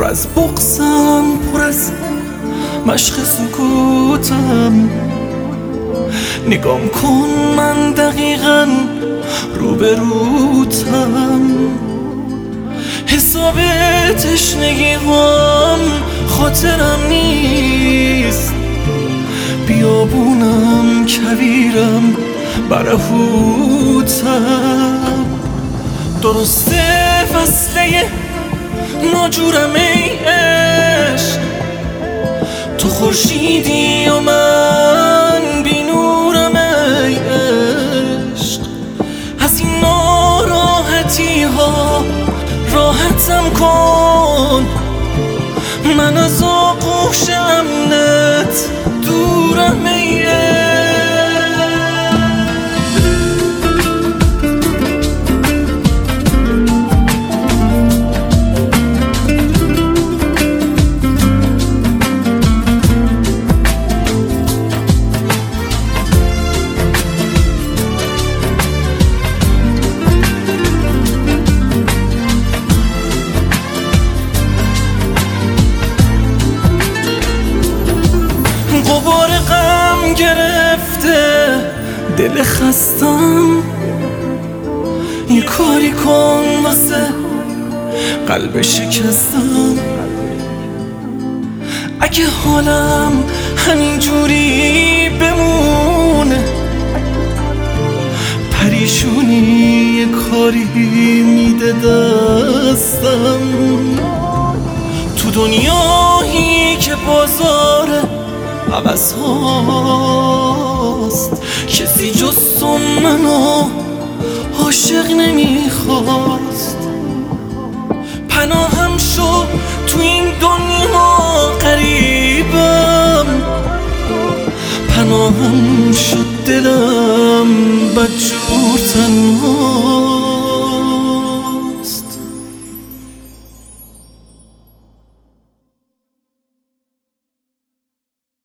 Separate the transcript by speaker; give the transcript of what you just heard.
Speaker 1: از بغضم، پر از مشق سکوتم. نگام کن من دقیقاً روبروتم. حساب تشنگی‌هام خاطرم نیست. بیابونم کویرم برهوتم. درسته فصله ناجورم ای عشق، تو خورشیدی و من بی نورم ای عشق. از این ناراحتی ها راحتم کن، من از آغوش امنت دورم ای عشق. غبار غم گرفته دل خستم، یه کاری کن واسه قلب شکستم. اگه حالم همینجوری بمونه، پریشونی یه کاری میده دستم. تو دنیایی که بازاره عوض هاست، کسی جز تو منو عاشق نمیخواست. پناهم شو تو این دنیا غریبم، پناهم شد دلم بدجور تنها.